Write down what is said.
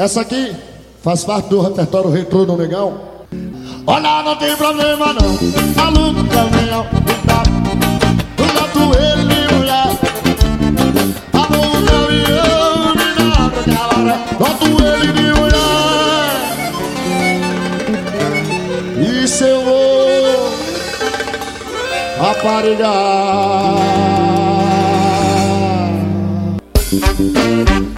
Essa aqui faz parte do repertório retrô do Negão. Olha, não tem problema não, aluga o caminhão, boto ele de mulher. Aluga o caminhão, me dá pra galera, boto ele de mulher. E se eu vou raparigar?